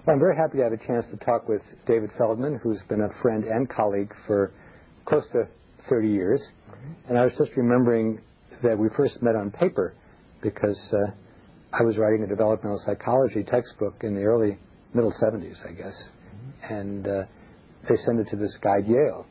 Well, I'm very happy to have a chance to talk with David Feldman, who's been a friend and colleague for close to 30 years. And I was just remembering that we first met on paper because I was writing a developmental psychology textbook in the middle 70s, I guess. And they sent it to this guy at Yale.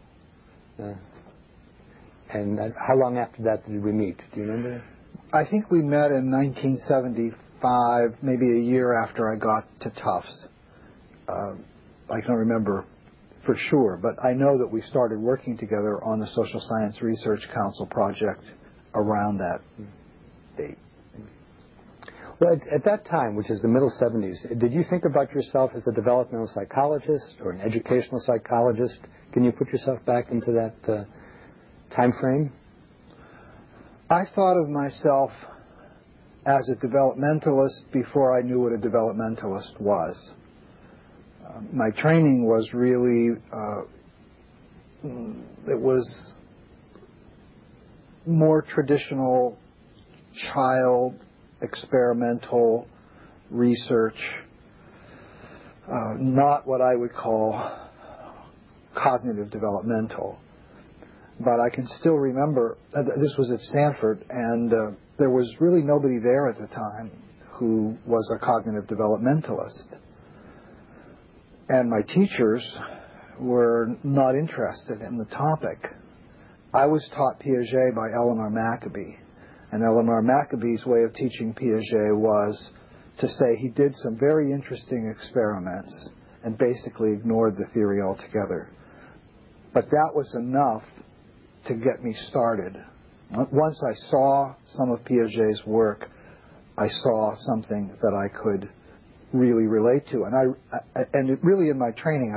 And how long after that did we meet? Do you remember? I think we met in 1975, maybe a year after I got to Tufts. I can't remember for sure, but I know that we started working together on the Social Science Research Council project around that date. Well, at that time, which is the middle 70s, did you think about yourself as a developmental psychologist or an educational psychologist? Can you put yourself back into that time frame? I thought of myself as a developmentalist before I knew what a developmentalist was. My training was really, it was more traditional child experimental research, not what I would call cognitive developmental. But I can still remember, this was at Stanford, and there was really nobody there at the time who was a cognitive developmentalist. And my teachers were not interested in the topic. I was taught Piaget by Eleanor Maccoby. And Eleanor Maccoby's way of teaching Piaget was to say he did some very interesting experiments and basically ignored the theory altogether. But that was enough to get me started. Once I saw some of Piaget's work, I saw something that I could really relate to. And really in my training,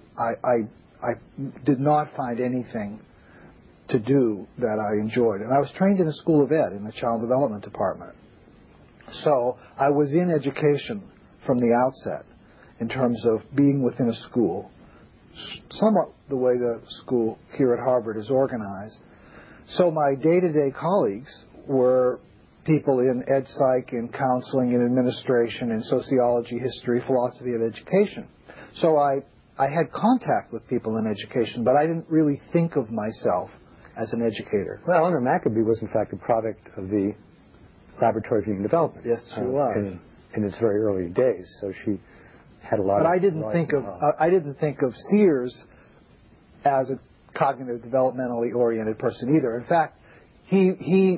I did not find anything to do that I enjoyed. And I was trained in a school of ed in the child development department. So I was in education from the outset in terms of being within a school, somewhat the way the school here at Harvard is organized. So my day-to-day colleagues were people in ed psych, in counseling, in administration, in sociology, history, philosophy of education. So I had contact with people in education, but I didn't really think of myself as an educator. Well, Eleanor Maccoby was in fact a product of the Laboratory of Human Development. Yes, she was. In its very early days, so she had a lot. But I didn't think of Sears as a cognitive developmentally oriented person either. In fact, he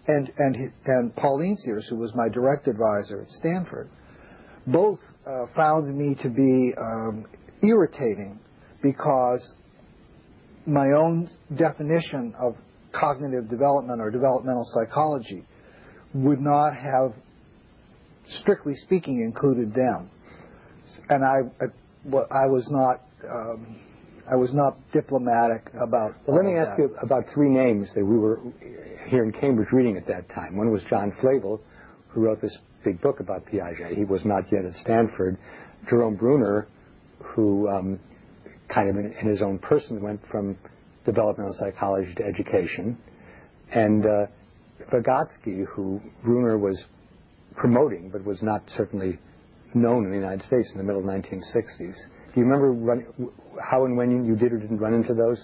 and Pauline Sears, who was my direct advisor at Stanford, both found me to be irritating because my own definition of cognitive development or developmental psychology would not have, strictly speaking, included them. And I was not diplomatic about. Well, let me ask you about three names that we were here in Cambridge reading at that time. One was John Flavel, who wrote this big book about Piaget. He was not yet at Stanford. Jerome Bruner, who kind of in his own person went from developmental psychology to education, and Vygotsky, who Bruner was promoting but was not certainly known in the United States in the middle 1960s. Do you remember how and when you did or didn't run into those?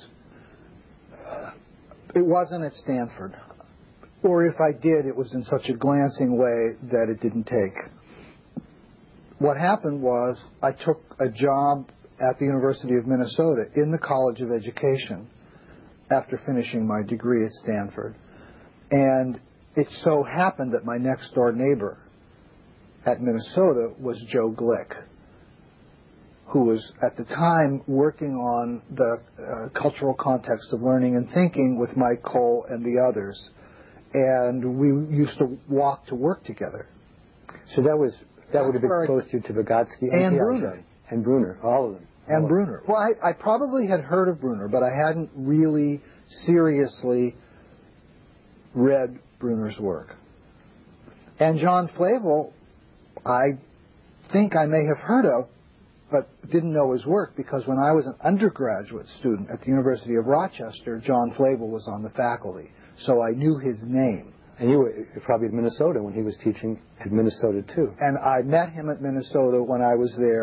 It wasn't at Stanford. Or if I did, it was in such a glancing way that it didn't take. What happened was I took a job at the University of Minnesota in the College of Education after finishing my degree at Stanford. And it so happened that my next door neighbor at Minnesota was Joe Glick, who was at the time working on the cultural context of learning and thinking with Mike Cole and the others. And we used to walk to work together. So that would have been close to Vygotsky and Bruner. And Bruner, all of them. And Bruner. Well, I probably had heard of Bruner, but I hadn't really seriously read Bruner's work. And John Flavel, I think I may have heard of, but didn't know his work because when I was an undergraduate student at the University of Rochester, John Flavel was on the faculty. So I knew his name. And you were probably at Minnesota when he was teaching at Minnesota too. And I met him at Minnesota when I was there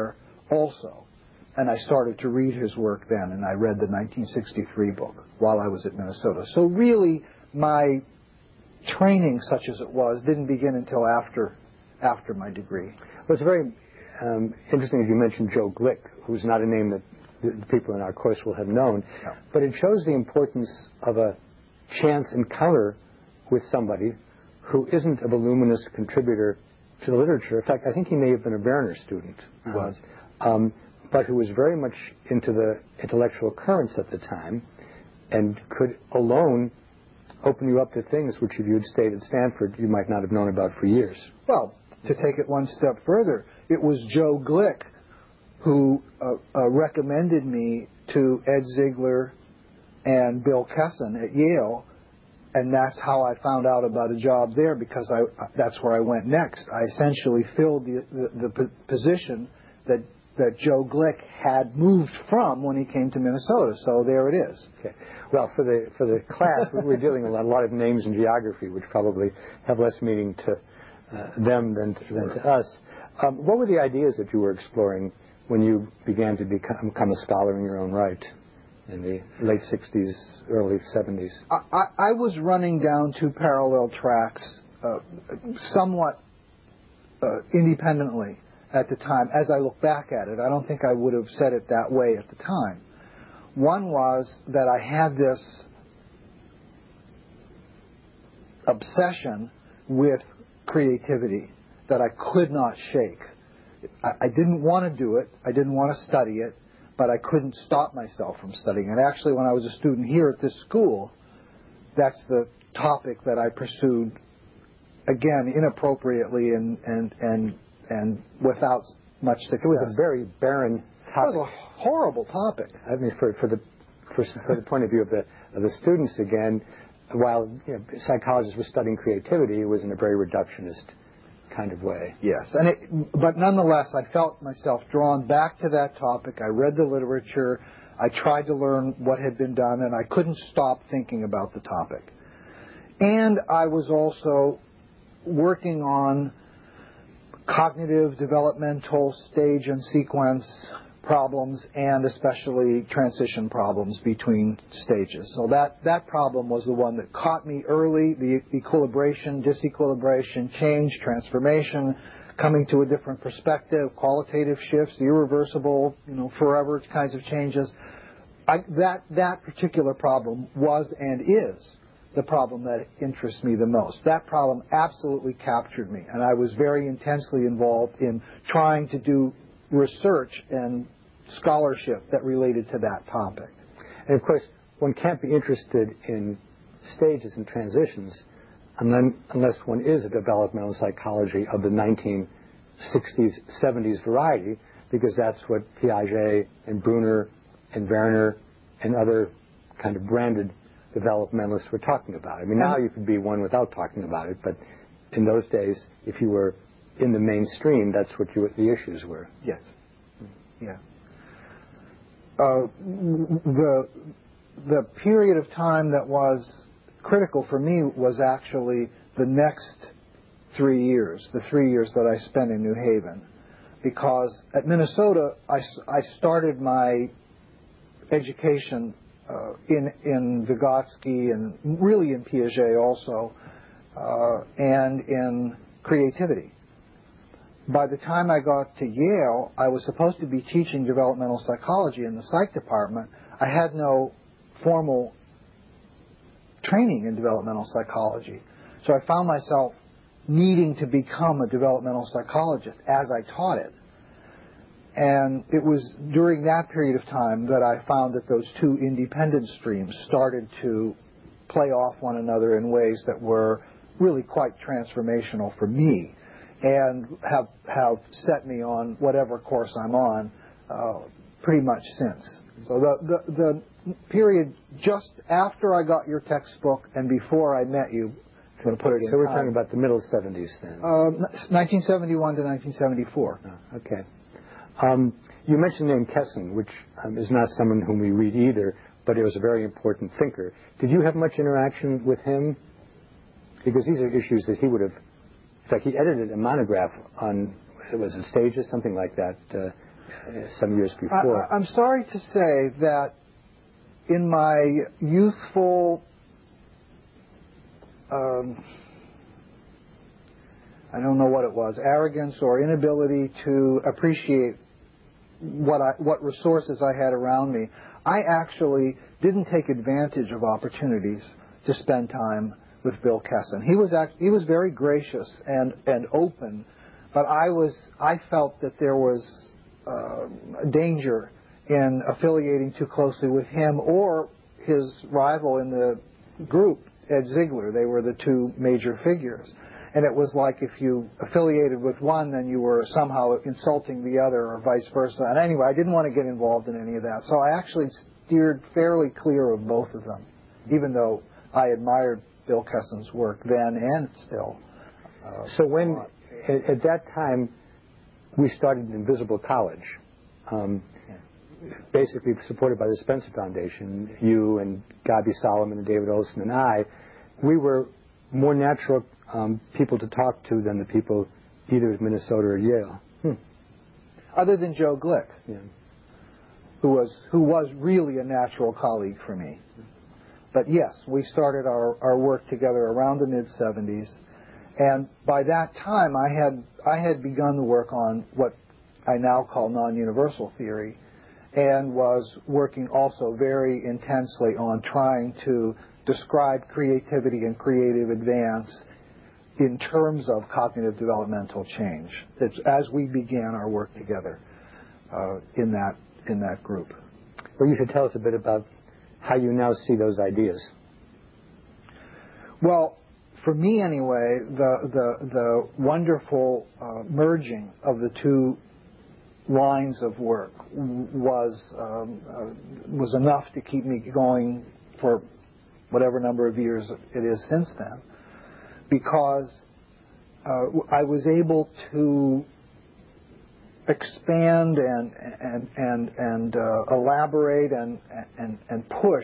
also. And I started to read his work then, and I read the 1963 book while I was at Minnesota. So really, my training, such as it was, didn't begin until after my degree. Well, it's very interesting that you mentioned Joe Glick, who's not a name that the people in our course will have known, No. but it shows the importance of a chance encounter with somebody who isn't a voluminous contributor to the literature. In fact, I think he may have been a Werner student. He was. But who was very much into the intellectual currents at the time and could alone open you up to things which if you had stayed at Stanford you might not have known about for years. Well, to take it one step further, it was Joe Glick who recommended me to Ed Ziegler and Bill Kessin at Yale, and that's how I found out about a job there, because that's where I went next. I essentially filled the position that Joe Glick had moved from when he came to Minnesota. So there it is. Okay. Well, for the class, we're dealing with a lot of names in geography, which probably have less meaning to them than to us. What were the ideas that you were exploring when you began to become a scholar in your own right in the late 60s, early 70s? I was running down two parallel tracks somewhat independently at the time. As I look back at it, I don't think I would have said it that way at the time. One was that I had this obsession with creativity that I could not shake. I didn't want to do it. I didn't want to study it, but I couldn't stop myself from studying it. Actually, when I was a student here at this school, that's the topic that I pursued, again, inappropriately and without much success. It was a very barren topic. It was a horrible topic. I mean, for the point of view of the students, again, while psychologists were studying creativity, it was in a very reductionist kind of way. Yes, but nonetheless, I felt myself drawn back to that topic. I read the literature. I tried to learn what had been done, and I couldn't stop thinking about the topic. And I was also working on cognitive, developmental stage and sequence problems, and especially transition problems between stages. So that problem was the one that caught me early, the equilibration, disequilibration, change, transformation, coming to a different perspective, qualitative shifts, irreversible, forever kinds of changes. That particular problem was and is the problem that interests me the most. That problem absolutely captured me, and I was very intensely involved in trying to do research and scholarship that related to that topic. And of course, one can't be interested in stages and transitions unless one is a developmental psychology of the 1960s, 70s variety, because that's what Piaget and Bruner and Werner and other kind of branded developmentalists were talking about. I mean, now you could be one without talking about it, but in those days, if you were in the mainstream, that's what the issues were. Yes. Yeah. The period of time that was critical for me was actually the next 3 years, the 3 years that I spent in New Haven. Because at Minnesota, I started my education in Vygotsky and really in Piaget also, and in creativity. By the time I got to Yale, I was supposed to be teaching developmental psychology in the psych department. I had no formal training in developmental psychology. So I found myself needing to become a developmental psychologist as I taught it. And it was during that period of time that I found that those two independent streams started to play off one another in ways that were really quite transformational for me, and have set me on whatever course I'm on pretty much since. So the period just after I got your textbook and before I met you, I'm going to put it in. So we're talking about the middle 70s then. 1971 to 1974. Oh, okay. You mentioned the name Kessin, which is not someone whom we read either, but he was a very important thinker. Did you have much interaction with him? Because these are issues that he would have... In fact, he edited a monograph on, it was a Stages, something like that, some years before. I'm sorry to say that in my youthful, I don't know what it was, arrogance or inability to appreciate what resources I had around me, I actually didn't take advantage of opportunities to spend time with Bill Kessin. He was very gracious and open, but I felt that there was danger in affiliating too closely with him or his rival in the group, Ed Ziegler. They were the two major figures. And it was like if you affiliated with one, then you were somehow insulting the other or vice versa. And anyway, I didn't want to get involved in any of that. So I actually steered fairly clear of both of them, even though I admired Bill Kessin's work then and still. So when, at that time, we started Invisible College, basically supported by the Spencer Foundation, you and Gabi Solomon and David Olson and I, we were more natural people to talk to than the people either at Minnesota or Yale. Other than Joe Glick, Yeah. who was really a natural colleague for me. But yes, we started our work together around the mid-'70s, and by that time I had begun to work on what I now call non-universal theory, and was working also very intensely on trying to describe creativity and creative advance in terms of cognitive developmental change as we began our work together in that group. Well, you should tell us a bit about how you now see those ideas. Well, for me anyway, the wonderful merging of the two lines of work was enough to keep me going for whatever number of years it is since then, because I was able to expand and elaborate and push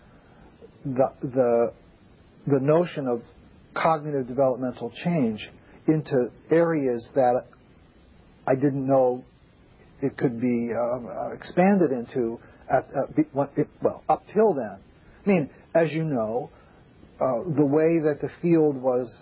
the notion of cognitive developmental change into areas that I didn't know it could be expanded into up till then. I mean, as you know, the way that the field was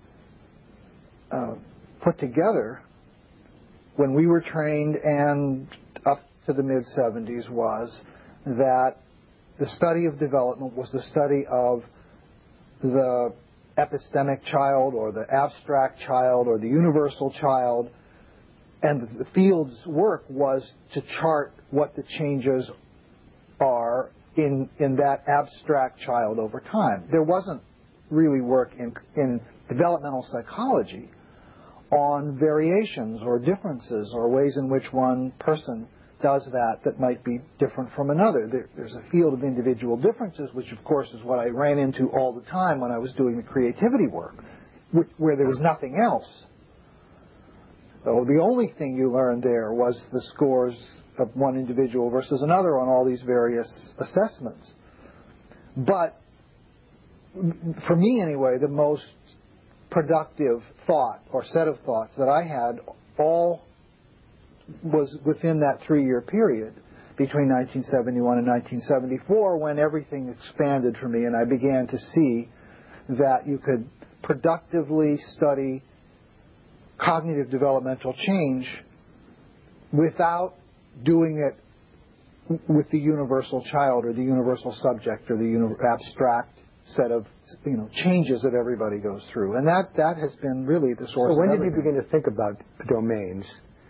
put together when we were trained and up to the mid-'70s was that the study of development was the study of the epistemic child or the abstract child or the universal child, and the field's work was to chart what the changes are in that abstract child over time. There wasn't really work in developmental psychology on variations or differences or ways in which one person does that might be different from another. There's a field of individual differences, which of course is what I ran into all the time when I was doing the creativity work, where there was nothing else. So the only thing you learned there was the scores of one individual versus another on all these various assessments. But for me anyway, the most productive thought or set of thoughts that I had all was within that 3-year period between 1971 and 1974, when everything expanded for me and I began to see that you could productively study cognitive developmental change without doing it with the universal child or the universal subject or the abstract set of changes that everybody goes through. And that has been really the source of everything. So when did you begin to think about domains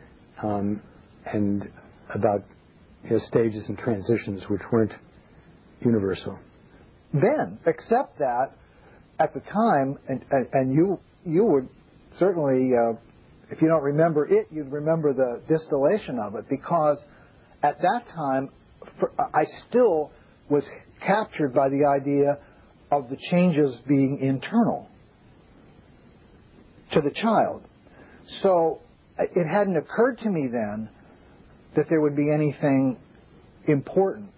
and about stages and transitions which weren't universal? Then, except that at the time, and you would certainly, if you don't remember it, you'd remember the distillation of it, because at that time, I still was captured by the idea of the changes being internal to the child. So it hadn't occurred to me then that there would be anything important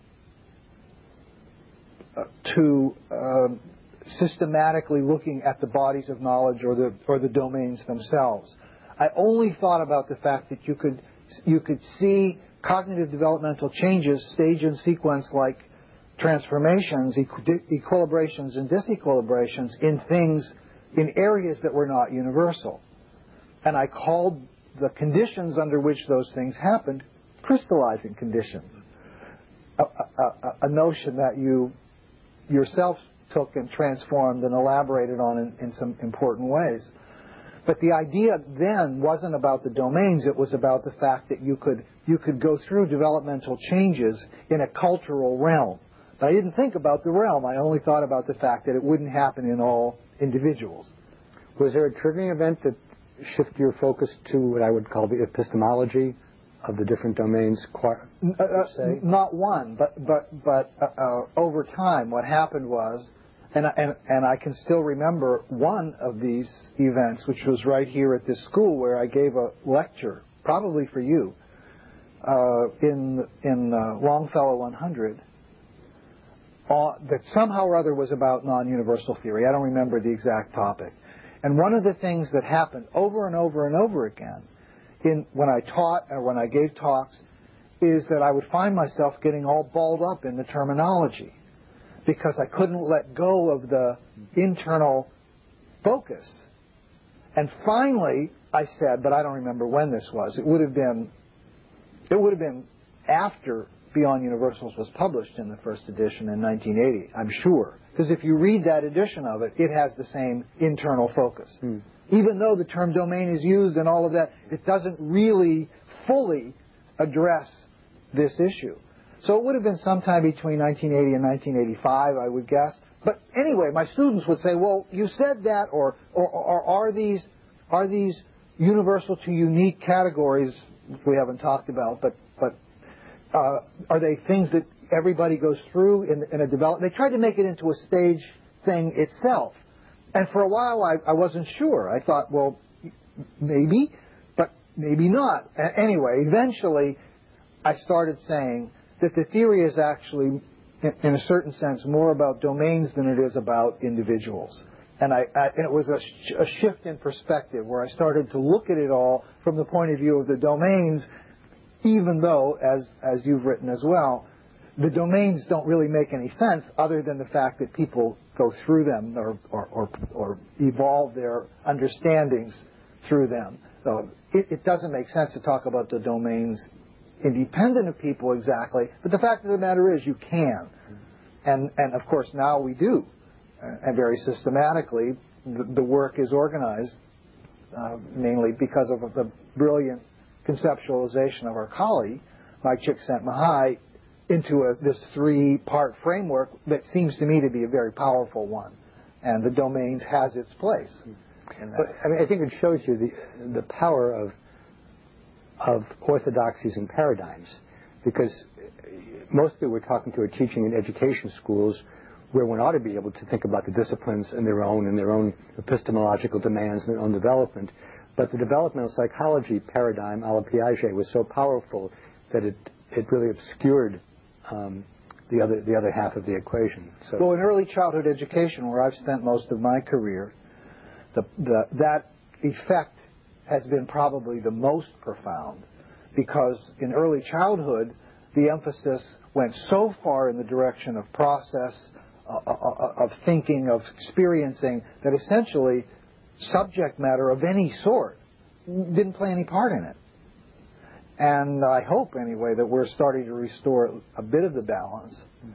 to systematically looking at the bodies of knowledge or the domains themselves. I only thought about the fact that you could see cognitive developmental changes, stage and sequence like transformations, equilibrations and disequilibrations in things, in areas that were not universal. And I called the conditions under which those things happened crystallizing conditions. A notion that you yourself took and transformed and elaborated on in some important ways. But the idea then wasn't about the domains, it was about the fact that you could go through developmental changes in a cultural realm. But I didn't think about the realm, I only thought about the fact that it wouldn't happen in all individuals. Was there a triggering event that shifted your focus to what I would call the epistemology of the different domains, not one, but over time what happened was, and I can still remember one of these events, which was right here at this school where I gave a lecture, probably for you, in Longfellow 100, that somehow or other was about non-universal theory. I don't remember the exact topic. And one of the things that happened over and over and over again when I taught or when I gave talks is that I would find myself getting all balled up in the terminology because I couldn't let go of the internal focus. And finally, I said, but I don't remember when this was. It would have been after Beyond Universals was published in the first edition in 1980, I'm sure. Because if you read that edition of it, it has the same internal focus. Even though the term domain is used and all of that, it doesn't really fully address this issue. So it would have been sometime between 1980 and 1985, I would guess. But anyway, my students would say, well, you said that, or are these universal to unique categories we haven't talked about, but are they things that everybody goes through in a development? They tried to make it into a stage thing itself. And for a while, I wasn't sure. I thought, well, maybe, but maybe not. Anyway, eventually, I started saying that the theory is actually, in a certain sense, more about domains than it is about individuals. And it was a shift in perspective where I started to look at it all from the point of view of the domains, even though, as you've written as well, the domains don't really make any sense other than the fact that people go through them or evolve their understandings through them. So it doesn't make sense to talk about the domains independent of people exactly, but the fact of the matter is you can. And of course now we do, and very systematically. The work is organized mainly because of the brilliant conceptualization of our colleague, Mike Csikszentmihalyi, into this three-part framework that seems to me to be a very powerful one. And the domains has its place. But I mean, I think it shows you the power of orthodoxies and paradigms, because mostly we're talking to a teaching and education schools where one ought to be able to think about the disciplines in their own epistemological demands and their own development. But the developmental psychology paradigm, a la Piaget, was so powerful that it really obscured the other half of the equation. So, well, in early childhood education, where I've spent most of my career, that effect has been probably the most profound, because in early childhood, the emphasis went so far in the direction of process, of thinking, of experiencing, that essentially subject matter of any sort didn't play any part in it. And I hope, anyway, that we're starting to restore a bit of the balance.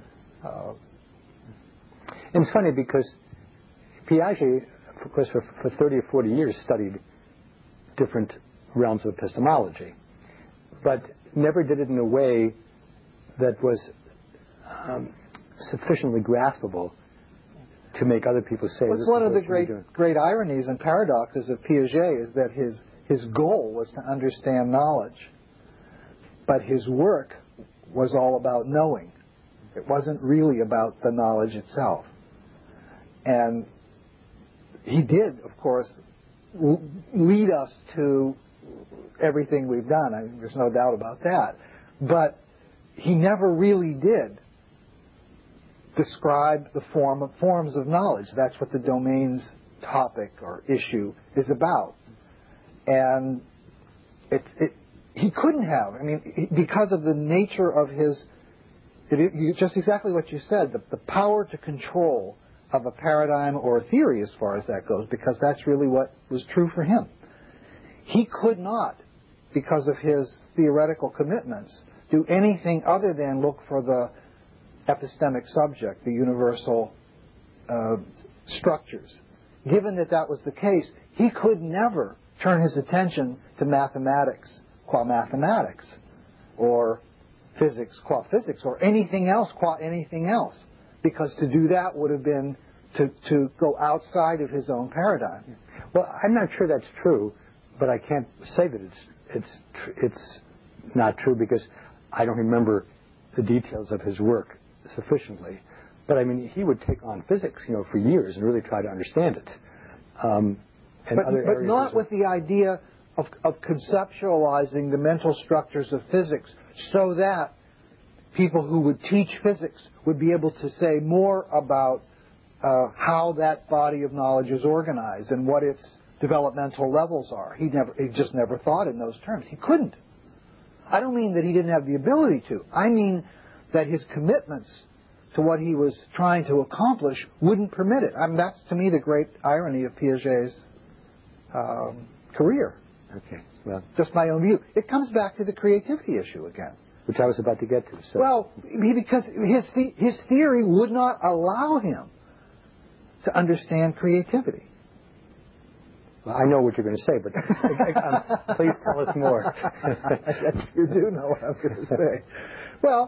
And it's funny because Piaget, of course, for 30 or 40 years studied different realms of epistemology, but never did it in a way that was sufficiently graspable to make other people say. Well, one of the great ironies and paradoxes of Piaget is that his goal was to understand knowledge, but his work was all about knowing. It wasn't really about the knowledge itself. And he did, of course, lead us to everything we've done. I mean, there's no doubt about that. But he never really did describe the forms of knowledge. That's what the domains topic or issue is about. And he couldn't have. I mean, because of the nature of his, just exactly what you said, the power to control of a paradigm or a theory as far as that goes, because that's really what was true for him. He could not, because of his theoretical commitments, do anything other than look for the epistemic subject, the universal structures. Given that that was the case, he could never turn his attention to mathematics qua mathematics, or physics qua physics, or anything else qua anything else, because to do that would have been to go outside of his own paradigm. Well, I'm not sure that's true, but I can't say that it's not true because I don't remember the details of his work sufficiently. But I mean, he would take on physics, for years and really try to understand it. But not with the idea of conceptualizing the mental structures of physics so that people who would teach physics would be able to say more about how that body of knowledge is organized and what its developmental levels are. He just never thought in those terms. He couldn't. I don't mean that he didn't have the ability to. I mean that his commitments to what he was trying to accomplish wouldn't permit it. I mean, that's, to me, the great irony of Piaget's career. Okay. Well, just my own view. It comes back to the creativity issue again, which I was about to get to. So. Well, because his theory would not allow him to understand creativity. Well, I know what you're going to say, but please tell us more. Yes, you do know what I'm going to say. Well,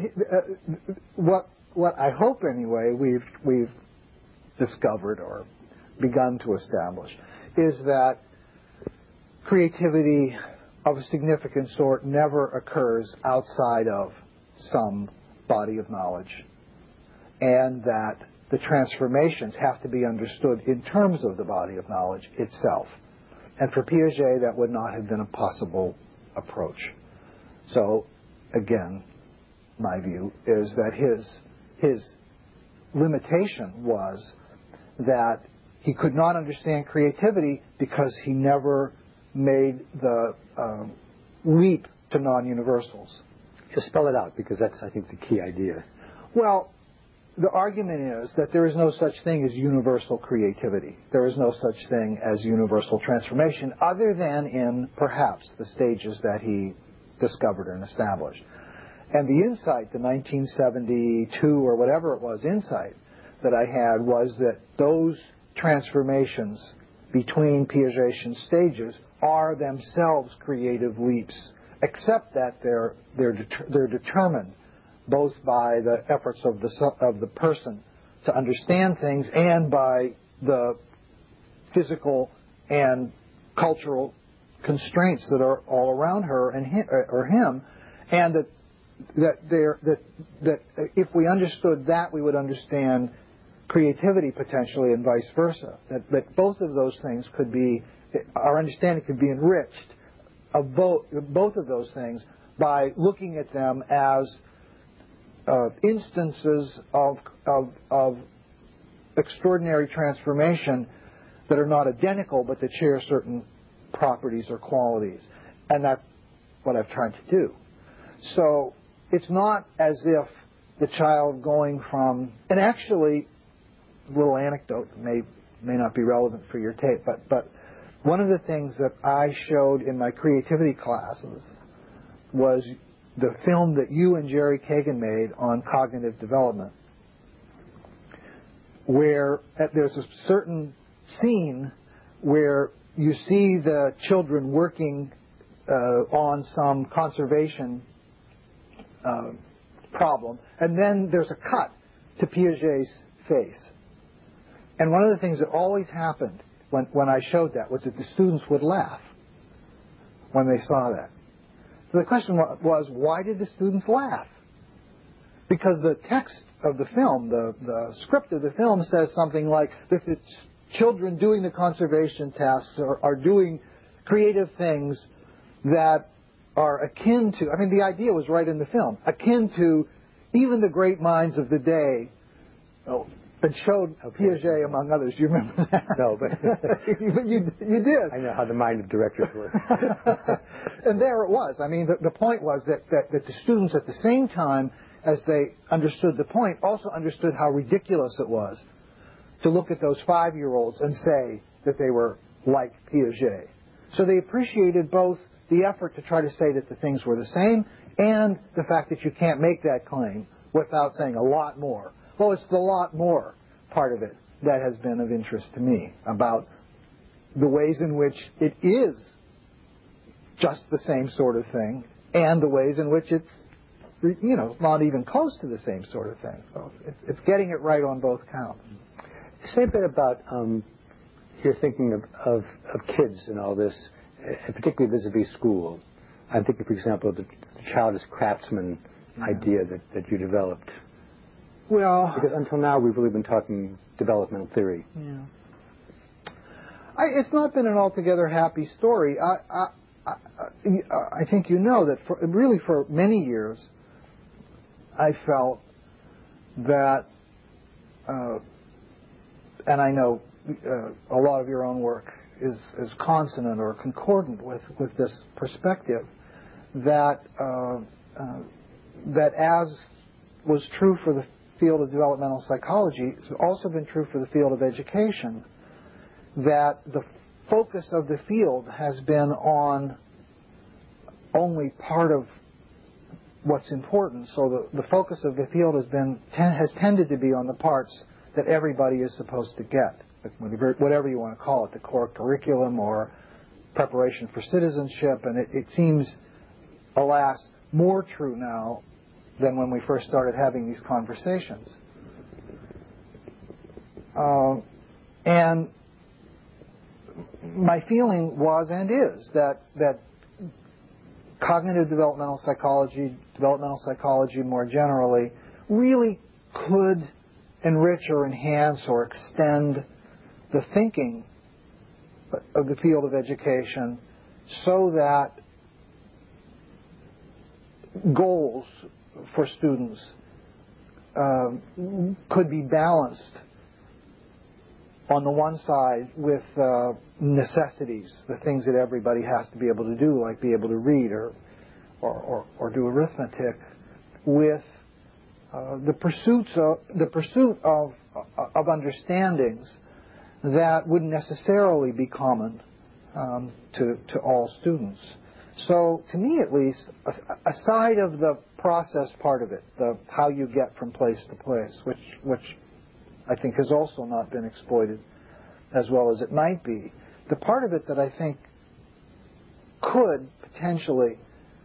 what I hope anyway we've discovered or begun to establish is that creativity of a significant sort never occurs outside of some body of knowledge, and that the transformations have to be understood in terms of the body of knowledge itself. And for Piaget, that would not have been a possible approach. So, again, my view is that his limitation was that he could not understand creativity because he never made the leap to non-universals. Just spell it out, because that's, I think, the key idea. Well, the argument is that there is no such thing as universal creativity. There is no such thing as universal transformation, other than in, perhaps, the stages that he discovered and established. And the insight, the 1972 or whatever it was insight that I had, was that those transformations between Piagetian stages are themselves creative leaps, except that they're determined both by the efforts of the person to understand things and by the physical and cultural constraints that are all around her and him, and that if we understood that, we would understand creativity potentially, and vice versa. That both of those things could be, our understanding could be enriched of both of those things by looking at them as instances of extraordinary transformation that are not identical, but that share certain properties or qualities. And that's what I've tried to do. So it's not as if the child going from, and actually, a little anecdote may not be relevant for your tape, but one of the things that I showed in my creativity classes was the film that you and Jerry Kagan made on cognitive development, where there's a certain scene where you see the children working on some conservation problem, and then there's a cut to Piaget's face. And one of the things that always happened when I showed that was that the students would laugh when they saw that. So the question was, why did the students laugh? Because the text of the film, the script of the film says something like that the children doing the conservation tasks are doing creative things that are akin to, I mean, the idea was right in the film, akin to even the great minds of the day and showed Piaget among others. Do you remember that? No, but you did. I know how the mind of directors works. And there it was. I mean, the point was that the students, at the same time as they understood the point, also understood how ridiculous it was to look at those 5-year-olds and say that they were like Piaget. So they appreciated both the effort to try to say that the things were the same and the fact that you can't make that claim without saying a lot more. Well, it's the lot more part of it that has been of interest to me, about the ways in which it is just the same sort of thing and the ways in which it's, not even close to the same sort of thing. So it's getting it right on both counts. Say a bit about your thinking of kids and all this, and particularly vis-a-vis school. I'm thinking, for example, of the child as craftsman idea that you developed. Well, because until now we've really been talking developmental theory. Yeah. It's not been an altogether happy story. I think you know that for many years I felt that, and I know a lot of your own work is consonant or concordant with this perspective, that that as was true for the field of developmental psychology, it's also been true for the field of education, that the focus of the field has been on only part of what's important. So the focus of the field has tended to be on the parts that everybody is supposed to get, whatever you want to call it, the core curriculum or preparation for citizenship. And it seems, alas, more true now than when we first started having these conversations. And my feeling was and is that cognitive developmental psychology more generally, really could enrich or enhance or extend the thinking of the field of education so that goals for students could be balanced on the one side with necessities, the things that everybody has to be able to do, like be able to read or do arithmetic, with the pursuit of understandings that wouldn't necessarily be common to all students. So, to me at least, aside of the process part of it, the how you get from place to place, which I think has also not been exploited as well as it might be, the part of it that I think could potentially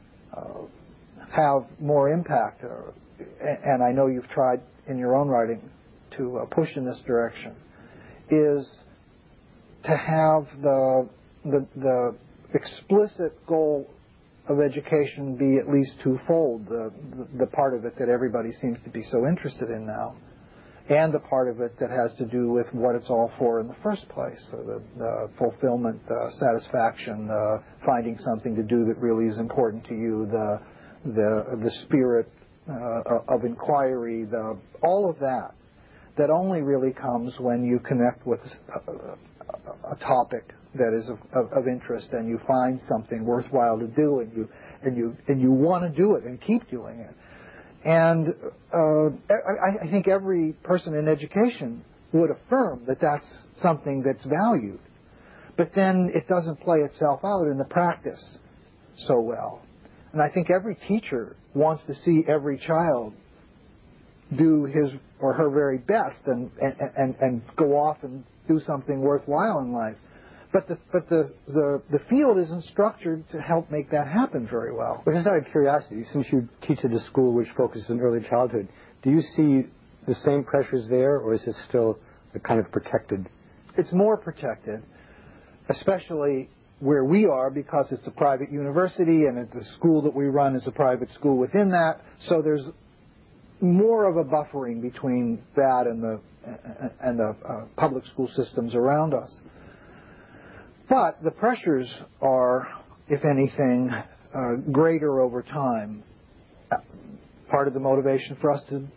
have more impact, and I know you've tried in your own writing to push in this direction, is to have the explicit goal of education be at least twofold, the part of it that everybody seems to be so interested in now, and the part of it that has to do with what it's all for in the first place, so the fulfillment, the satisfaction, finding something to do that really is important to you, the spirit of inquiry, all of that only really comes when you connect with a topic that is of interest, and you find something worthwhile to do, and you want to do it and keep doing it. And I think every person in education would affirm that that's something that's valued. But then it doesn't play itself out in the practice so well. And I think every teacher wants to see every child do his or her very best and go off and do something worthwhile in life. But the field isn't structured to help make that happen very well. Well, just out of curiosity, since you teach at a school which focuses on early childhood, do you see the same pressures there, or is it still a kind of protected? It's more protected, especially where we are, because it's a private university and the school that we run is a private school within that. So there's more of a buffering between that and the public school systems around us. But the pressures are, if anything, greater over time. Part of the motivation for us to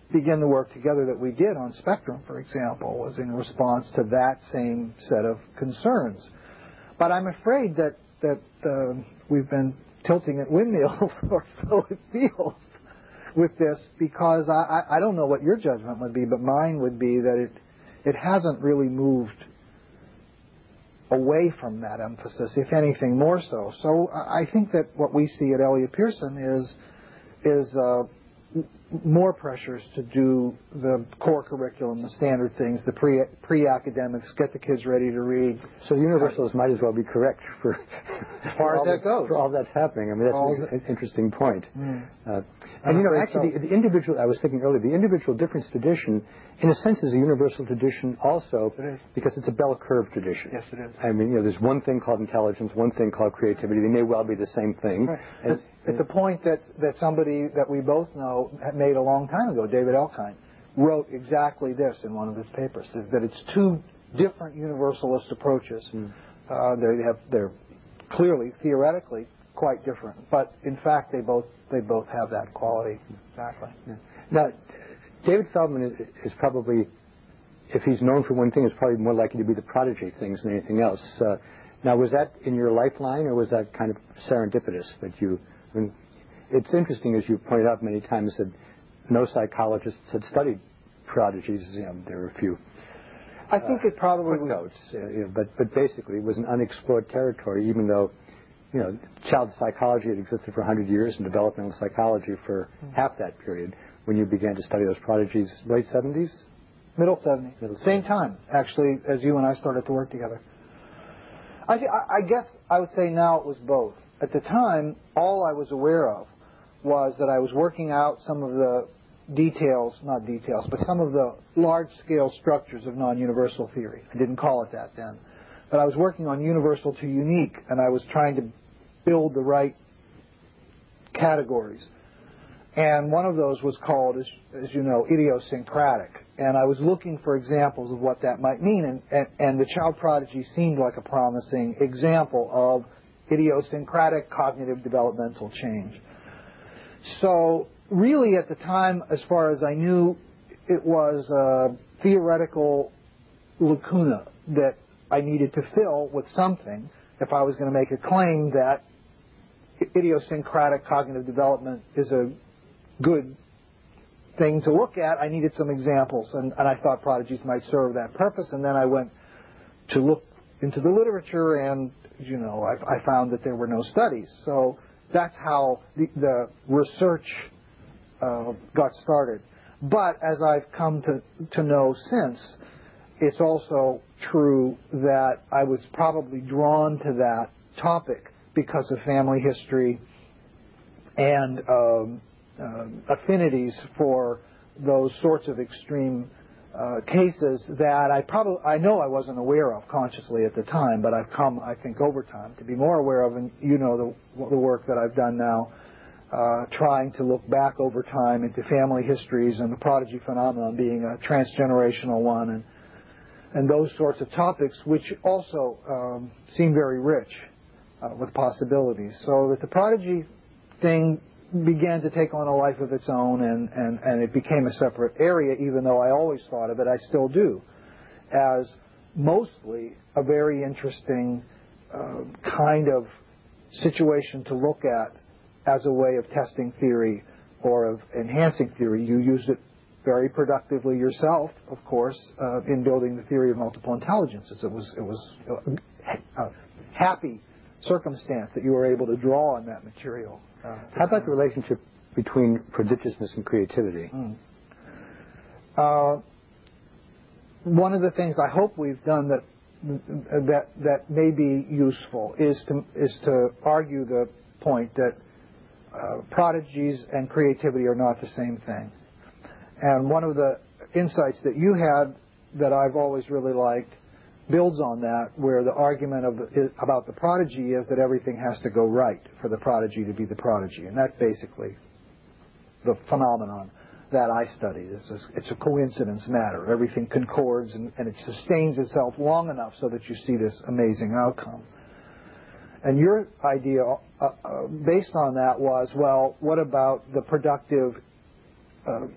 begin the work together that we did on Spectrum, for example, was in response to that same set of concerns. But I'm afraid that we've been tilting at windmills, or so it feels, with this, because I don't know what your judgment would be, but mine would be that it hasn't really moved away from that emphasis, if anything more so. So I think that what we see at Elliott Pearson is more pressures to do the core curriculum, the standard things, the pre-academics, get the kids ready to read. So universals might as well be correct for as far as that goes. For all that's happening. I mean, that's an interesting point. And actually, so. the individual, I was thinking earlier, the individual difference tradition, in a sense, is a universal tradition also, because it's a bell curve tradition. Yes, it is. I mean, there's one thing called intelligence, one thing called creativity. They may well be the same thing. Right. It's a point that somebody that we both know made a long time ago, David Elkind, wrote exactly this in one of his papers, that it's two different universalist approaches. They're clearly, theoretically, quite different, but in fact they both have that quality. Exactly. Yeah. Now, David Feldman is probably, if he's known for one thing, is probably more likely to be the prodigy things than anything else. Now, was that in your lifeline, or was that kind of serendipitous that you? I mean, it's interesting, as you pointed out many times, that no psychologists had studied prodigies. There were a few. I think it probably notes, but basically it was an unexplored territory, even though child psychology had existed for 100 years and developmental psychology for half that period. When you began to study those prodigies, late 70s? Middle 70s. Same time, actually, as you and I started to work together. I guess I would say now it was both. At the time, all I was aware of was that I was working out some of the not details, but some of the large-scale structures of non-universal theory. I didn't call it that then. But I was working on universal to unique, and I was trying to build the right categories. And one of those was called, as you know, idiosyncratic. And I was looking for examples of what that might mean, and the child prodigy seemed like a promising example of idiosyncratic cognitive developmental change. So really at the time, as far as I knew, it was a theoretical lacuna that I needed to fill with something if I was going to make a claim that idiosyncratic cognitive development is a good thing to look at. I needed some examples, and I thought prodigies might serve that purpose, and then I went to look into the literature, and I found that there were no studies. So that's how the research got started. But as I've come to know since, it's also true that I was probably drawn to that topic because of family history and affinities for those sorts of extreme cases that I know I wasn't aware of consciously at the time, but I've come, I think, over time to be more aware of, and the work that I've done now, trying to look back over time into family histories and the prodigy phenomenon being a transgenerational one, and those sorts of topics, which also seem very rich with possibilities. So that the prodigy thing began to take on a life of its own, and it became a separate area, even though I always thought of it, I still do, as mostly a very interesting kind of situation to look at as a way of testing theory or of enhancing theory. You used it very productively yourself, of course, in building the theory of multiple intelligences. It was a happy circumstance that you were able to draw on that material. How about the relationship between prodigiousness and creativity? One of the things I hope we've done that may be useful is to argue the point that prodigies and creativity are not the same thing. And one of the insights that you had that I've always really liked builds on that, where the argument about the prodigy is that everything has to go right for the prodigy to be the prodigy. And that's basically the phenomenon that I studied. It's a coincidence matter. Everything concords and it sustains itself long enough so that you see this amazing outcome. And your idea based on that was, well, what about the productive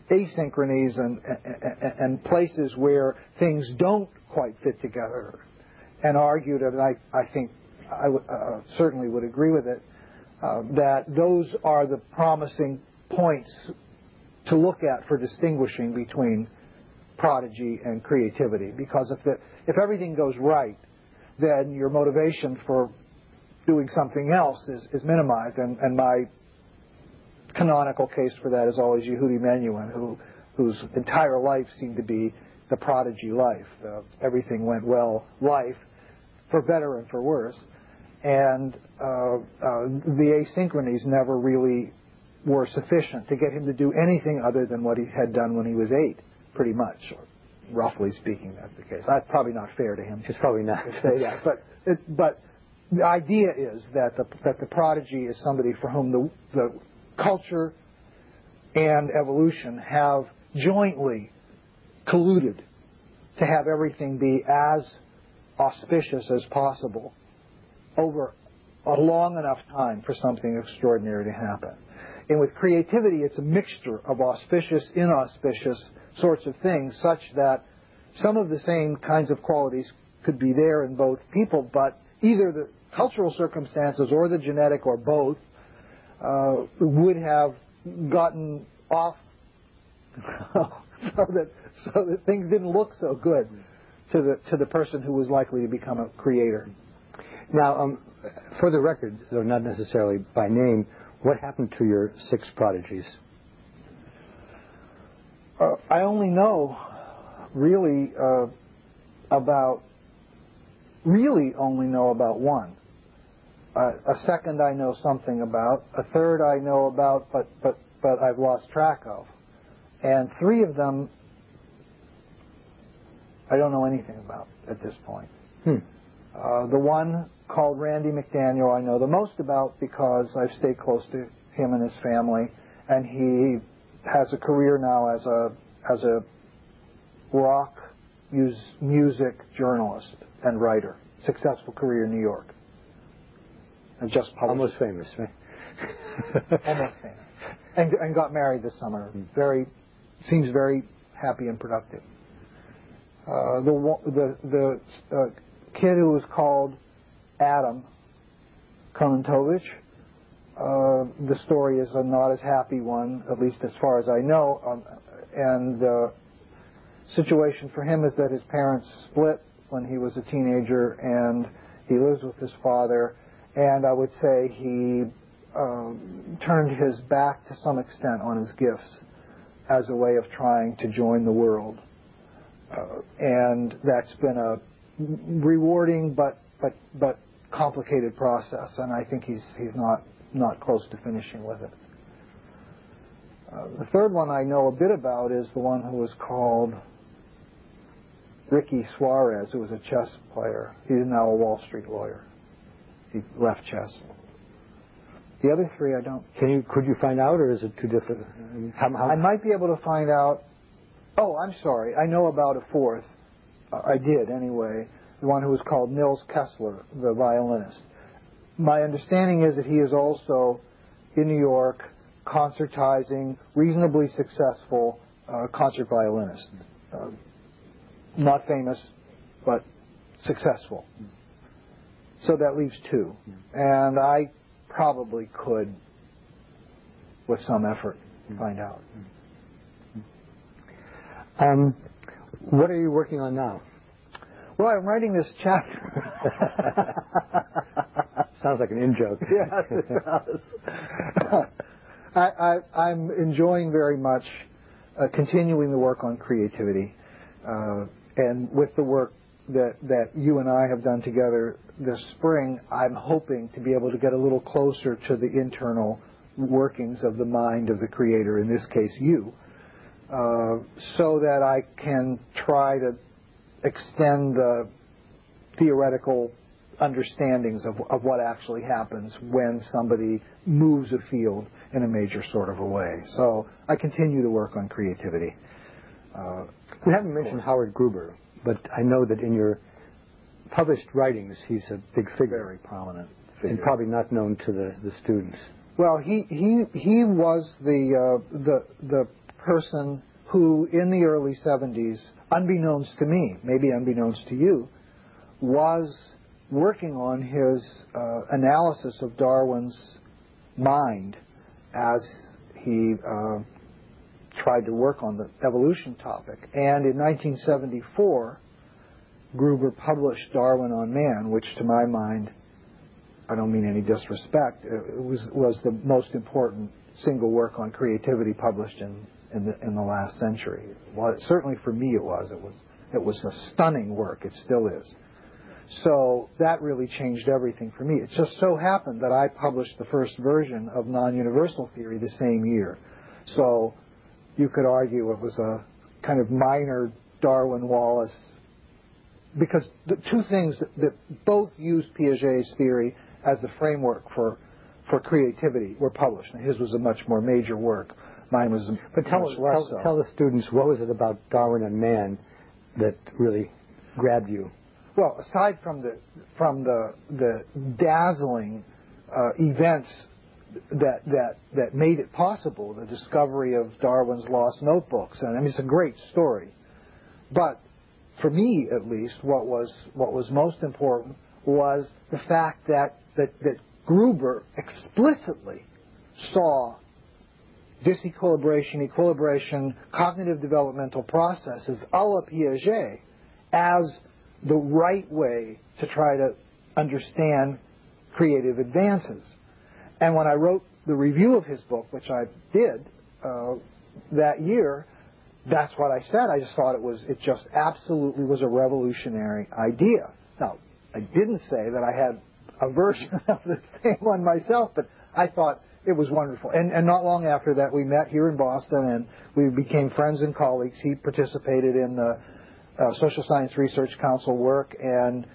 asynchronies and places where things don't quite fit together, and argued, and I think I certainly would agree with it, that those are the promising points to look at for distinguishing between prodigy and creativity. Because if everything goes right, then your motivation for doing something else is minimized. And my canonical case for that is always Yehudi Menuhin, whose entire life seemed to be the prodigy life. Everything went well life, for better and for worse. And the asynchronies never really were sufficient to get him to do anything other than what he had done when he was 8, pretty much. Roughly speaking, that's the case. That's probably not fair to him. It's probably not. To say that. But the idea is that the prodigy is somebody for whom the culture and evolution have jointly colluded to have everything be as auspicious as possible over a long enough time for something extraordinary to happen. And with creativity, it's a mixture of auspicious, inauspicious sorts of things, such that some of the same kinds of qualities could be there in both people, but either the cultural circumstances or the genetic or both would have gotten off so that things didn't look so good to the person who was likely to become a creator. Now, for the record, though not necessarily by name, what happened to your 6 prodigies? I only know really only know about one. A second I know something about. A third I know about, but I've lost track of. And 3 of them I don't know anything about at this point. The one called Randy McDaniel I know the most about because I've stayed close to him and his family, and he has a career now as a rock music journalist and writer. Successful career in New York. And just published. Almost famous, right? Almost famous. And got married this summer. Seems very happy and productive. The kid who was called Adam Konontovich, the story is a not as happy one, at least as far as I know. And the situation for him is that his parents split when he was a teenager, and he lives with his father. And I would say he turned his back to some extent on his gifts as a way of trying to join the world. And that's been a rewarding but complicated process, and I think he's not close to finishing with it. The third one I know a bit about is the one who was called Ricky Suarez, who was a chess player. He's now a Wall Street lawyer. He left chess. The other 3 I don't. Could you find out, or is it too difficult? I might be able to find out. Oh, I'm sorry. I know about a 4th. I did, anyway. The one who was called Nils Kessler, the violinist. My understanding is that he is also in New York, concertizing, reasonably successful concert violinist. Not famous, but successful. So that leaves 2. And I probably could, with some effort, find out. What are you working on now? Well, I'm writing this chapter. Sounds like an in-joke. Yes, it does. I'm enjoying very much continuing the work on creativity. And with the work that you and I have done together this spring, I'm hoping to be able to get a little closer to the internal workings of the mind of the creator, in this case you, so that I can try to extend the theoretical understandings of what actually happens when somebody moves a field in a major sort of a way. So I continue to work on creativity. We haven't mentioned Howard Gruber, but I know that in your published writings he's a big figure. Very prominent figure. And probably not known to the students. Well, he was the person who, in the early 70s, unbeknownst to me, maybe unbeknownst to you, was working on his analysis of Darwin's mind as he tried to work on the evolution topic. And in 1974, Gruber published Darwin on Man, which to my mind, I don't mean any disrespect, it was the most important single work on creativity published in the last century. Well, certainly for me it was. It was a stunning work. It still is. So that really changed everything for me. It just so happened that I published the first version of non-universal theory the same year. So you could argue it was a kind of minor Darwin-Wallace, because the two things that both used Piaget's theory as the framework for creativity were published. And his was a much more major work. Mine was But tell the students, what was it about Darwin and Man that really grabbed you? Well, aside from the dazzling events that made it possible, the discovery of Darwin's lost notebooks, and I mean it's a great story. But for me, at least, what was most important was the fact that Gruber explicitly saw disequilibration, equilibration, cognitive developmental processes a la Piaget as the right way to try to understand creative advances. And when I wrote the review of his book, which I did that year, that's what I said. I just thought it just absolutely was a revolutionary idea. Now, I didn't say that I had a version of the same one myself, but I thought it was wonderful. And not long after that, we met here in Boston, and we became friends and colleagues. He participated in the Social Science Research Council work, and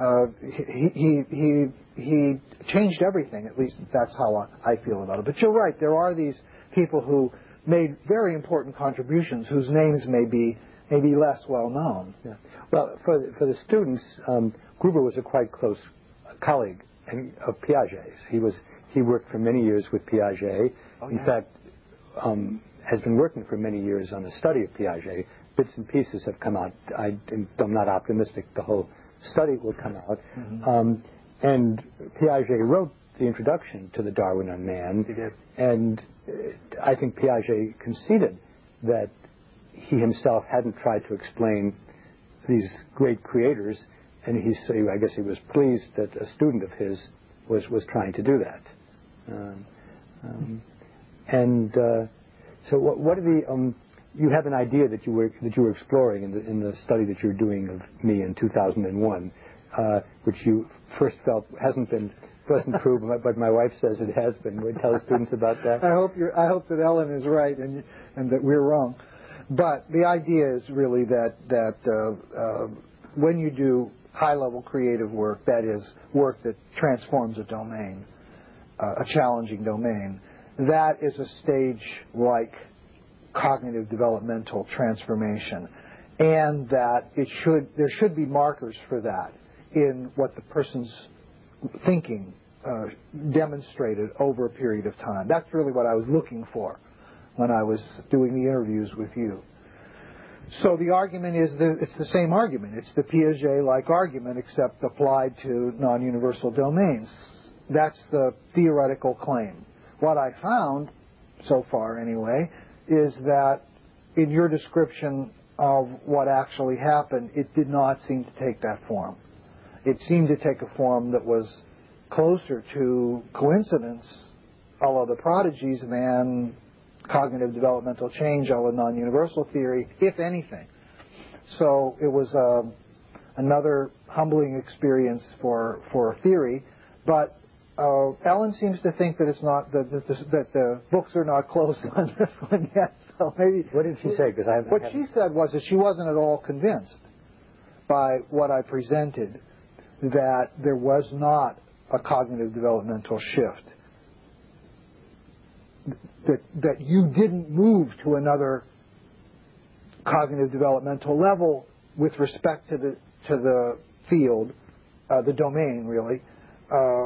he changed everything. At least that's how I feel about it. But you're right. There are these people who made very important contributions whose names may be less well known. Yeah. Well, for the students, Gruber was a quite close colleague of Piaget's. He worked for many years with Piaget. Oh, yeah. In fact, has been working for many years on the study of Piaget. Bits and pieces have come out. I'm not optimistic the whole study will come out. Mm-hmm. And Piaget wrote the introduction to the Darwin on Man. He did. And I think Piaget conceded that he himself hadn't tried to explain these great creators, and I guess he was pleased that a student of his was trying to do that. So what are the you have an idea that you were exploring in the study that you're doing of me in 2001, which you first felt wasn't true, but my wife says it has been. Would you tell the students about that? I hope that Ellen is right and that we're wrong. But the idea is really that when you do high-level creative work, that is work that transforms a domain, a challenging domain, that is a stage like cognitive developmental transformation, and that there should be markers for that in what the person's thinking demonstrated over a period of time. That's really what I was looking for when I was doing the interviews with you. So the argument is it's the same argument. It's the Piaget-like argument, except applied to non-universal domains. That's the theoretical claim. What I found, so far anyway, is that in your description of what actually happened, it did not seem to take that form. It seemed to take a form that was closer to coincidence, a la the prodigies, than cognitive developmental change, a la non-universal theory, if anything. So it was another humbling experience for theory, but Ellen seems to think that it's not that the books are not close on this one yet. So maybe what did she say? What she said was that she wasn't at all convinced by what I presented, that there was not a cognitive developmental shift, that you didn't move to another cognitive developmental level with respect to the field, the domain really,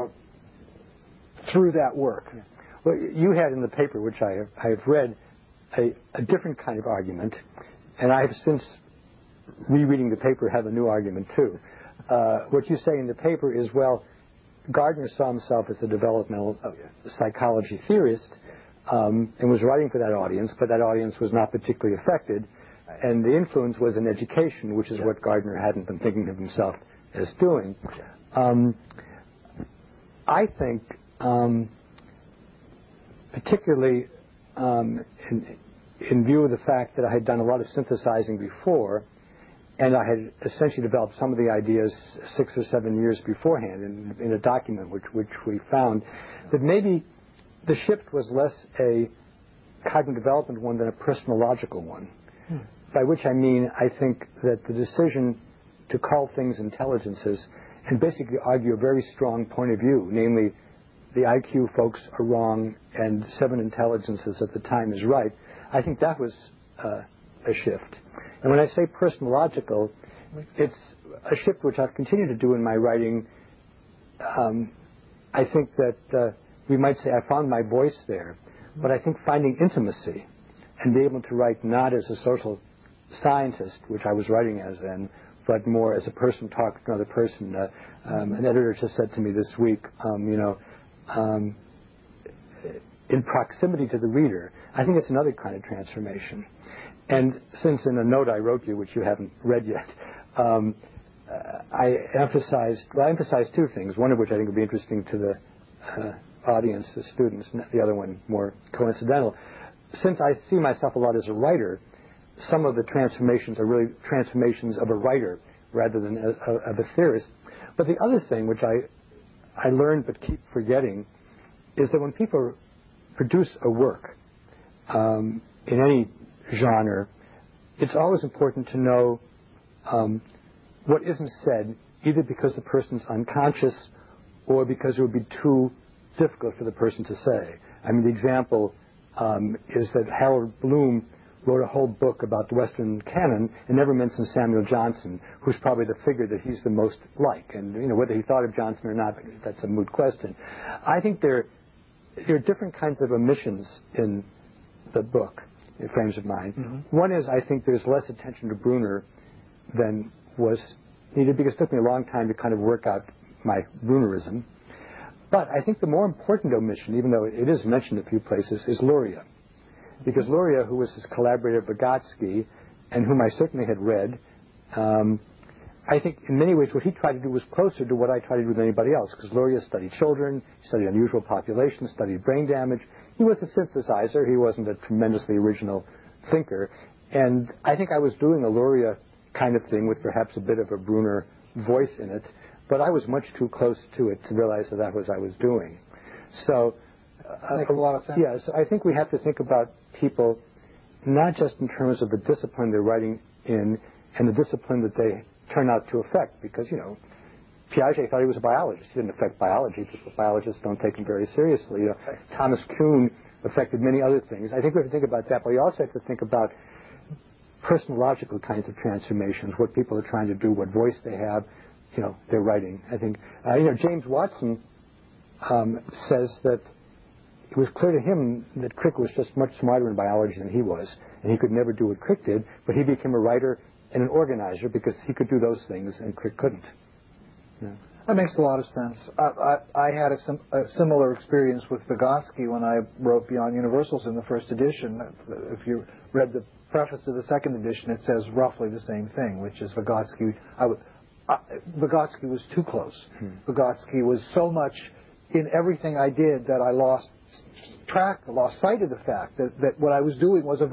through that work. Well, you had in the paper, which I have read, a different kind of argument, and I have since, rereading the paper, have a new argument too. What you say in the paper is, well, Gardner saw himself as a developmental psychology theorist and was writing for that audience, but that audience was not particularly affected, and the influence was in education, which is what Gardner hadn't been thinking of himself as doing. I think, particularly in view of the fact that I had done a lot of synthesizing before, and I had essentially developed some of the ideas 6 or 7 years beforehand in a document which we found, that maybe the shift was less a cognitive development one than a personological one. By which I mean, I think that the decision to call things intelligences and basically argue a very strong point of view, namely the IQ folks are wrong and 7 intelligences at the time is right, I think that was a shift. And when I say personological, it's a shift which I've continued to do in my writing. I think that we might say I found my voice there, but I think finding intimacy and be able to write not as a social scientist, which I was writing as then, but more as a person talking to another person. An editor just said to me this week, in proximity to the reader, I think it's another kind of transformation. And since in a note I wrote you, which you haven't read yet, I emphasized 2 things, one of which I think would be interesting to the audience, the students, and the other one more coincidental. Since I see myself a lot as a writer, some of the transformations are really transformations of a writer rather than of a theorist. But the other thing, which I learned but keep forgetting, is that when people produce a work in any genre, it's always important to know what isn't said, either because the person's unconscious or because it would be too difficult for the person to say. I mean, the example is that Harold Bloom wrote a whole book about the Western canon and never mentioned Samuel Johnson, who's probably the figure that he's the most like. And whether he thought of Johnson or not, that's a moot question. I think there are different kinds of omissions in the book, in Frames of Mind. Mm-hmm. One is, I think there's less attention to Bruner than was needed, because it took me a long time to kind of work out my Brunerism. But I think the more important omission, even though it is mentioned a few places, is Luria. Because Luria, who was his collaborator Vygotsky, and whom I certainly had read, I think in many ways what he tried to do was closer to what I tried to do with anybody else, because Luria studied children, studied unusual populations, studied brain damage. He was a synthesizer. He wasn't a tremendously original thinker. And I think I was doing a Luria kind of thing with perhaps a bit of a Bruner voice in it, but I was much too close to it to realize that that was what I was doing. So makes a lot of sense. Yes, I think we have to think about people not just in terms of the discipline they're writing in and the discipline that they turn out to affect, because, Piaget thought he was a biologist. He didn't affect biology because biologists don't take him very seriously. Thomas Kuhn affected many other things. I think we have to think about that, but we also have to think about personological kinds of transformations, what people are trying to do, what voice they have, their writing. I think, James Watson says that it was clear to him that Crick was just much smarter in biology than he was, and he could never do what Crick did, but he became a writer and an organizer because he could do those things and Crick couldn't. That makes a lot of sense. I had a similar experience with Vygotsky when I wrote Beyond Universals in the first edition. If you read the preface to the second edition, it says roughly the same thing, which is Vygotsky. Vygotsky was too close. Vygotsky was so much in everything I did that I lost sight of the fact that what I was doing was a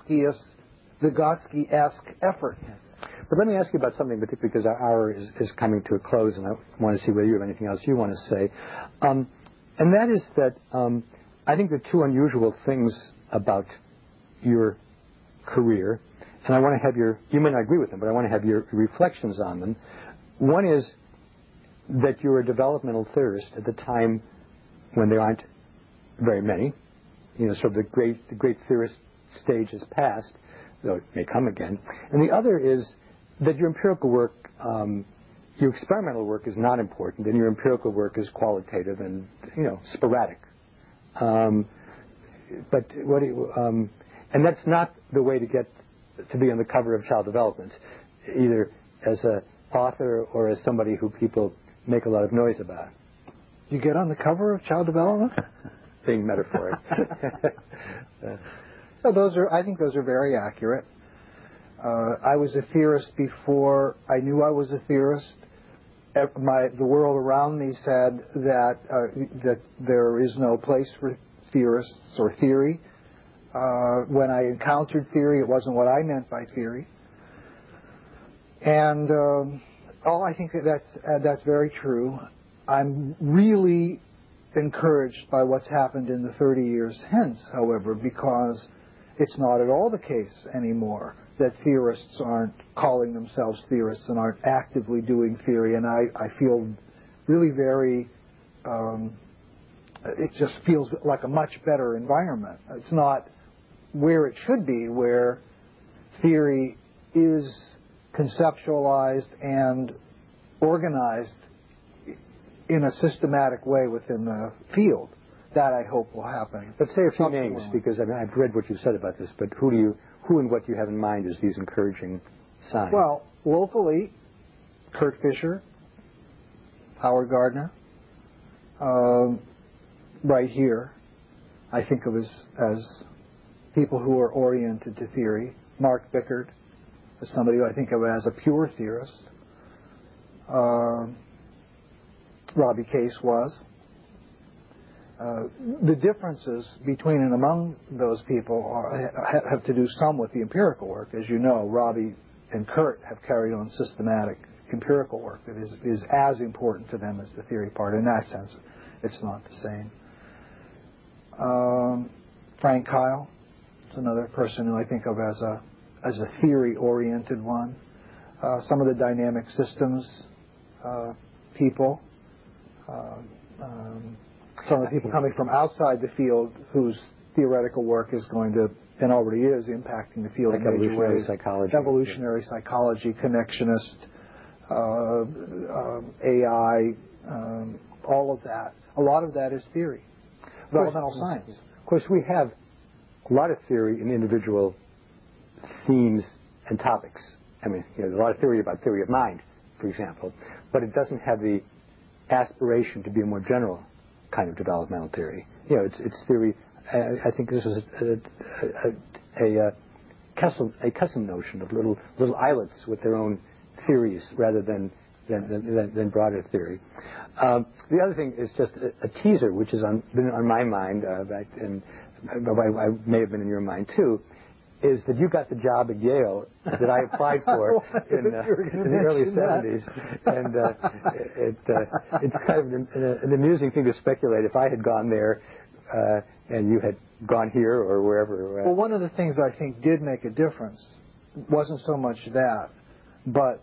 Vygotsky-esque effort. But let me ask you about something, particularly because our hour is coming to a close, and I want to see whether you have anything else you want to say. And that is that I think the 2 unusual things about your career, and I want to have you may not agree with them, but I want to have your reflections on them. One is that you're a developmental theorist at the time when there aren't very many. Sort of the great theorist stage is past, though it may come again. And the other is that your empirical work, your experimental work is not important, and your empirical work is qualitative and, sporadic. But And that's not the way to get to be on the cover of Child Development, either as an author or as somebody who people make a lot of noise about. You get on the cover of Child Development? Being metaphoric. So I think those are very accurate. I was a theorist before I knew I was a theorist. The world around me said that there is no place for theorists or theory. When I encountered theory, it wasn't what I meant by theory. And I think that's very true. I'm really encouraged by what's happened in the 30 years hence, however, because it's not at all the case anymore that theorists aren't calling themselves theorists and aren't actively doing theory. And I feel really very, it just feels like a much better environment. It's not where it should be, where theory is conceptualized and organized in a systematic way within the field. That I hope will happen. Let's say a few names, because I mean, I've read what you've said about this, but who and what do you have in mind as these encouraging signs? Well, locally, Kurt Fisher, Howard Gardner. Right here, I think of as people who are oriented to theory. Mark Bickert is somebody who I think of as a pure theorist. Robbie Case was. The differences between and among those people have to do some with the empirical work. As you know, Robbie and Kurt have carried on systematic empirical work that is as important to them as the theory part. In that sense, it's not the same. Frank Kyle is another person who I think of as a theory-oriented one. Some of the dynamic systems people. Some of the people coming from outside the field whose theoretical work is going to, and already is, impacting the field like in major ways. Psychology. Evolutionary psychology, connectionist, AI, all of that. A lot of that is theory. Developmental science. Of course, we have a lot of theory in individual themes and topics. I mean, there's a lot of theory about theory of mind, for example, but it doesn't have the aspiration to be a more general kind of developmental theory. It's theory. I think this is a custom notion of little islets with their own theories rather than broader theory. The other thing is just a teaser, which has been on my mind back in, I may have been in your mind too, is that you got the job at Yale that I applied for in the early 70s. And it's kind of an amusing thing to speculate if I had gone there and you had gone here or wherever. Well, one of the things I think did make a difference wasn't so much that, but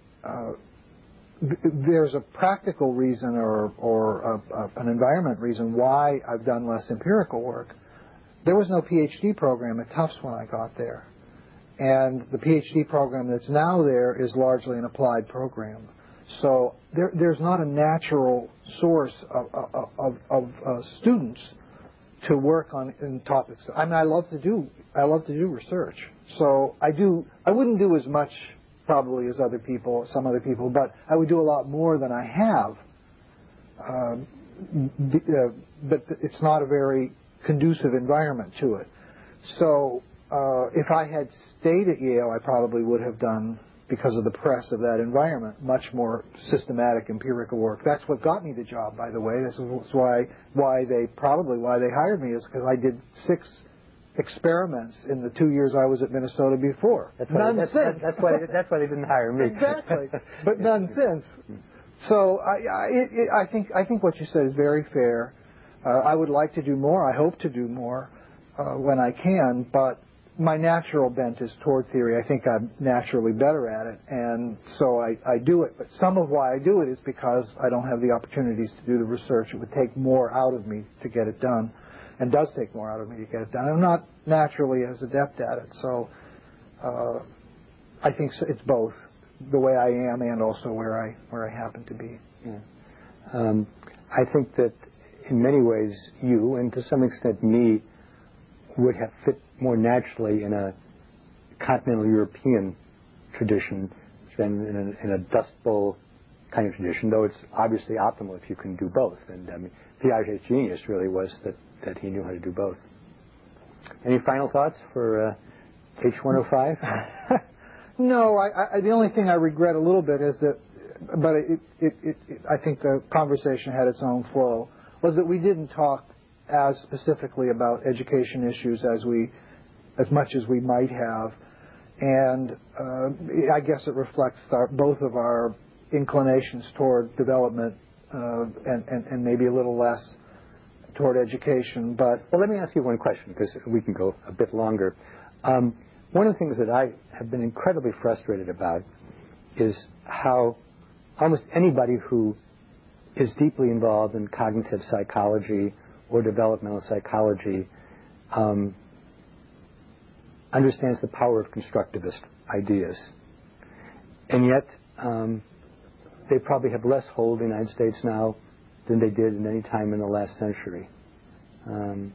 there's a practical reason or an environment reason why I've done less empirical work. There was no PhD program at Tufts when I got there. And the PhD program that's now there is largely an applied program. So there's not a natural source of students to work on in topics. I mean, I love to do research. So I wouldn't do as much probably as some other people, but I would do a lot more than I have. But it's not a very conducive environment to it. So if I had stayed at Yale, I probably would have done, because of the press of that environment, much more systematic empirical work. That's what got me the job, by the way. This is why they hired me, is because I did 6 experiments in the 2 years I was at Minnesota before. That's why they didn't hire me. Exactly, but none since. So I think what you said is very fair. I would like to do more. I hope to do more when I can, but my natural bent is toward theory. I think I'm naturally better at it, and so I do it. But some of why I do it is because I don't have the opportunities to do the research. It would take more out of me to get it done, and does take more out of me to get it done. I'm not naturally as adept at it, so I think it's both the way I am and also where I happen to be. Yeah. I think that in many ways you, and to some extent me, would have fit more naturally in a continental European tradition than in a Dust Bowl kind of tradition, though it's obviously optimal if you can do both. And I mean, Piaget's genius really was that he knew how to do both. Any final thoughts for H105? No, the only thing I regret a little bit is that, but I think the conversation had its own flow, was that we didn't talk as specifically about education issues as much as we might have. And I guess it reflects both of our inclinations toward development and maybe a little less toward education. But well, let me ask you one question, because we can go a bit longer. One of the things that I have been incredibly frustrated about is how almost anybody who is deeply involved in cognitive psychology or developmental psychology understands the power of constructivist ideas. And yet, they probably have less hold in the United States now than they did at any time in the last century. I'm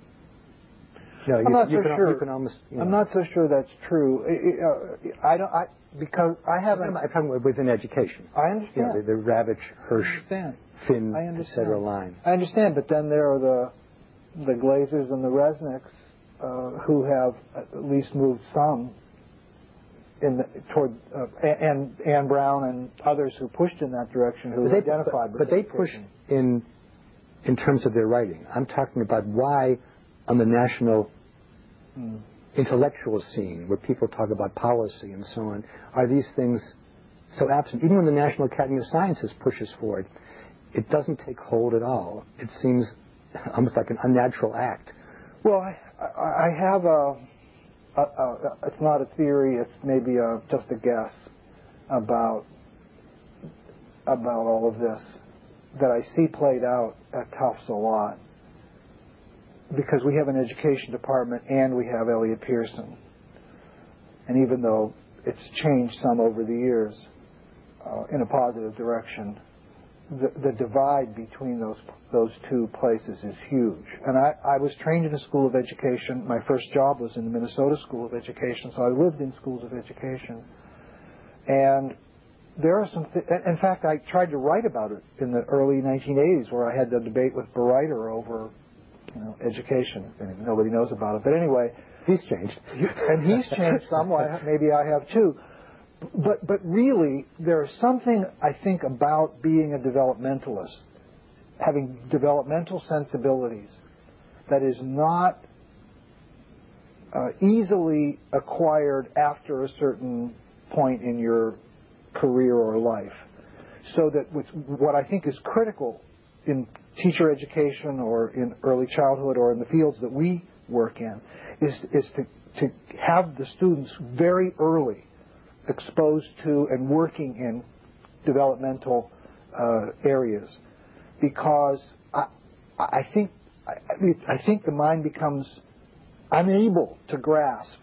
not so sure. I'm not so sure that's true. Because I haven't. I'm talking within education. I understand. The Ravitch, Hirsch, Finn, etc. line. I understand, but then there are the Glazers and the Resnicks who have at least moved some toward, and Anne Brown and others who pushed in that direction, who identified. But they push in terms of their writing. I'm talking about why on the national intellectual scene, where people talk about policy and so on, are these things so absent? Even when the National Academy of Sciences pushes for it, it doesn't take hold at all. It seems almost like an unnatural act. Well, I have it's not a theory, it's maybe just a guess about all of this that I see played out at Tufts a lot, because we have an education department and we have Elliot Pearson. And even though it's changed some over the years in a positive direction, the divide between those two places is huge. And I was trained in a school of education. My first job was in the Minnesota School of Education, so I lived in schools of education. And there are some in fact, I tried to write about it in the early 1980s, where I had the debate with Bereiter over education. And nobody knows about it. But anyway, he's changed. And he's changed somewhat. Maybe I have too. But really, there is something, I think, about being a developmentalist, having developmental sensibilities, that is not easily acquired after a certain point in your career or life. So that what I think is critical in teacher education or in early childhood or in the fields that we work in is to have the students very early exposed to and working in developmental areas, because I think the mind becomes unable to grasp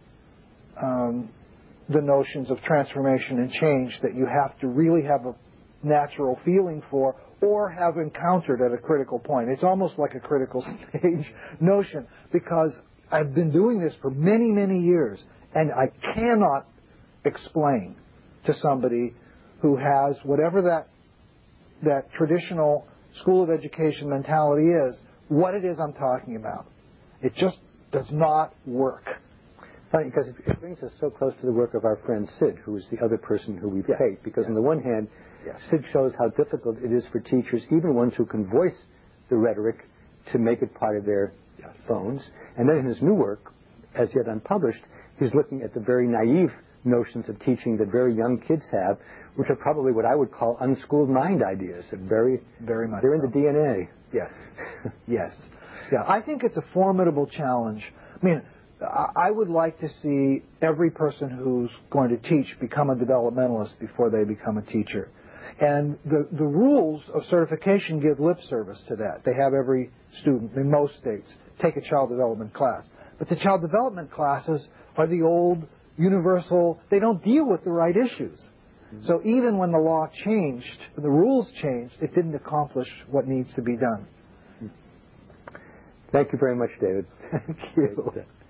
the notions of transformation and change that you have to really have a natural feeling for or have encountered at a critical point. It's almost like a critical stage notion, because I've been doing this for many, many years, and I cannot explain to somebody who has whatever that traditional school of education mentality is, what it is I'm talking about. It just does not work. Funny, because it brings us so close to the work of our friend Sid, who is the other person who we take. Because on the one hand, Sid shows how difficult it is for teachers, even ones who can voice the rhetoric, to make it part of their phones. And then in his new work, as yet unpublished, he's looking at the very naive notions of teaching that very young kids have, which are probably what I would call unschooled mind ideas. That very much they're in the DNA. Yes. Yes. Yeah. I think it's a formidable challenge. I mean, I would like to see every person who's going to teach become a developmentalist before they become a teacher. And the rules of certification give lip service to that. They have every student in most states take a child development class. But the child development classes are the old universal, they don't deal with the right issues. Mm-hmm. So even when the law changed, the rules changed, it didn't accomplish what needs to be done. Thank you very much, David. Thank you.